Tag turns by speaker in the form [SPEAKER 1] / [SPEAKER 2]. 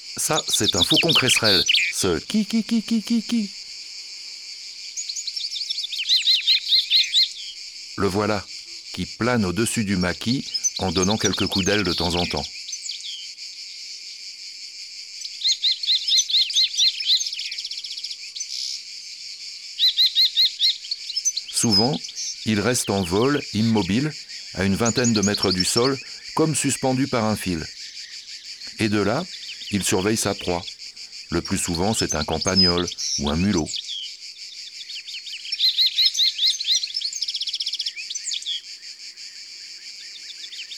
[SPEAKER 1] Ça, c'est un faucon cresserelle, ce qui. Le voilà, qui plane au-dessus du maquis en donnant quelques coups d'aile de temps en temps. Souvent, il reste en vol, immobile, à une vingtaine de mètres du sol, comme suspendu par un fil. Et de là, il surveille sa proie. Le plus souvent, c'est un campagnol ou un mulot.